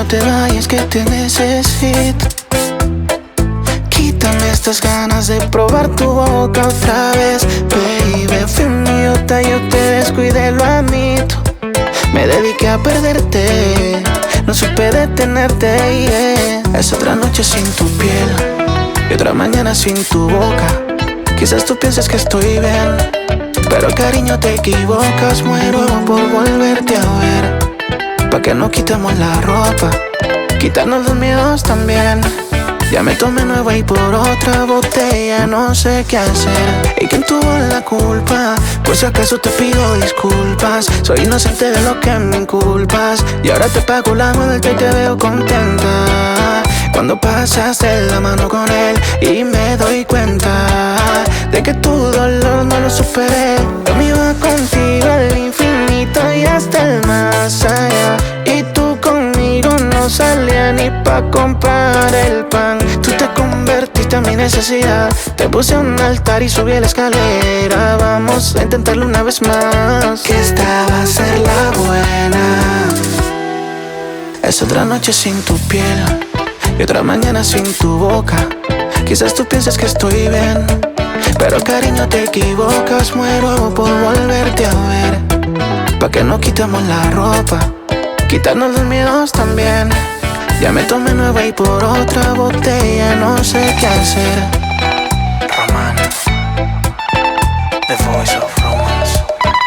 te vayas que te necesito. Quítame estas ganas de probar tu boca otra vez. Baby, fui un idiota, yo te descuidé, lo admito. Me dediqué a perderte, no supe detenerte, yeah. Es otra noche sin tu piel y otra mañana sin tu boca. Quizás tú pienses que estoy bien, pero cariño te equivocas. Muero por volverte a ver. Pa' que no quitemos la ropa, quitarnos los miedos también. Ya me tomé nueva y por otra botella no sé qué hacer. ¿Y quién tuvo la culpa? Por si acaso te pido disculpas. Soy inocente de lo que me inculpas. Y ahora te pago la vuelta y te veo contenta. Cuando pasaste la mano con él y me doy cuenta de que tu dolor no lo superé. Yo me iba contigo al infinito y hasta el más allá. Y tú conmigo no salía ni pa' comprar el pan. Tú te convertiste en mi necesidad. Te puse a un altar y subí la escalera. Vamos a intentarlo una vez más. Que esta va a ser la buena. Es otra noche sin tu piel y otra mañana sin tu boca. Quizás tú pienses que estoy bien, pero cariño te equivocas. Muero por volverte a ver. Pa' que no quitemos la ropa, quitarnos los miedos también. Ya me tomé nueva y por otra botella no sé qué hacer. Román, the voice of romance.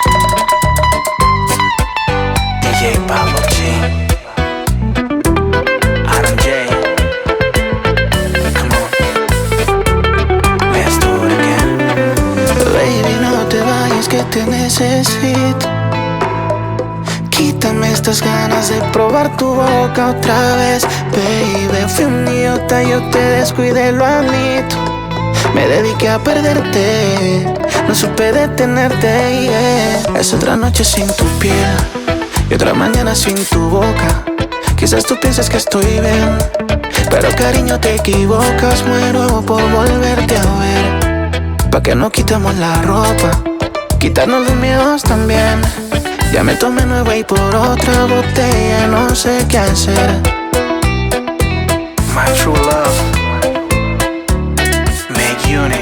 DJ Pablo G, Adam J. Come on, let's do it again. Baby, no te vayas que te necesito. Quítame estas ganas de probar tu boca otra vez. Baby, fui un idiota, yo te descuidé, lo admito. Me dediqué a perderte, no supe detenerte, yeah. Es otra noche sin tu piel y otra mañana sin tu boca. Quizás tú pienses que estoy bien, pero cariño te equivocas. Muero por volverte a ver. Pa' que no quitemos la ropa, quitarnos los miedos también. Ya me tomé nueva y por otra botella no sé qué hacer. My true love, make unit.